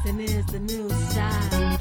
Dancing is the new style.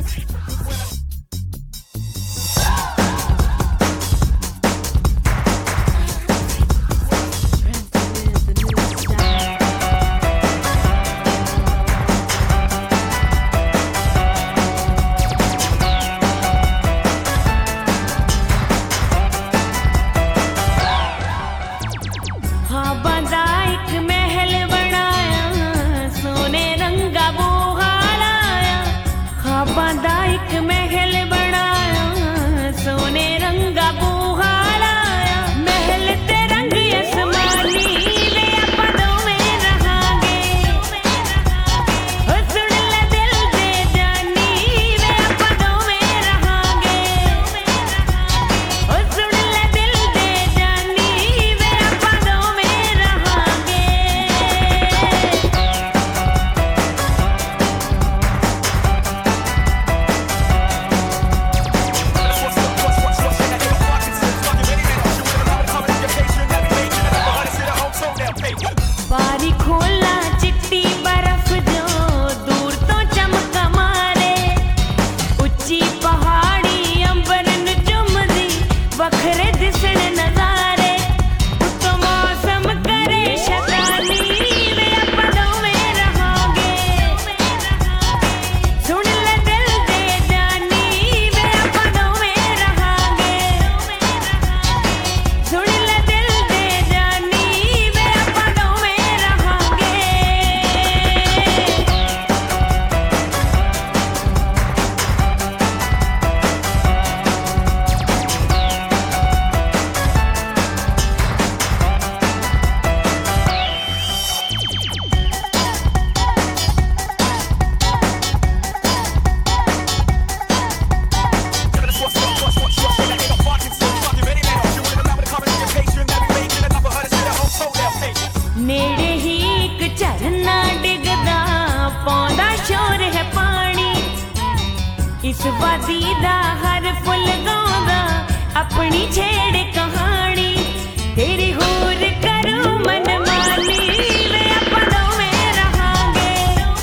इस वादी दा हर फुल गांदा अपनी छेड़ कहानी तेरी होर करूं मन मानी वे अपन दोवें रहांगे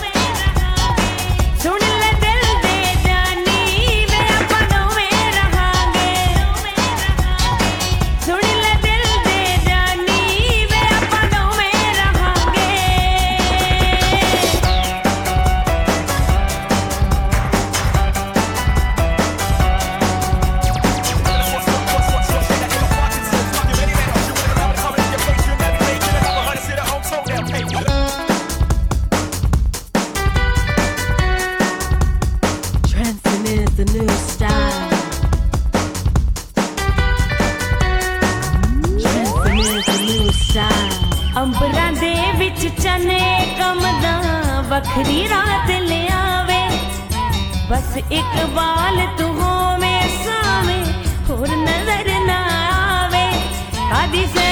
सुन ले दिल दे जानी वे अपन दोवें रहांगे सुन ले दिल दे जानी वे अपन दोवें रहांगे The new style. Dancing is the new style. अंबरां दे विच चने कमदा वखरी रात ले आवे बस एक बाल तू होवे सावे होर नजर ना आवे आदि से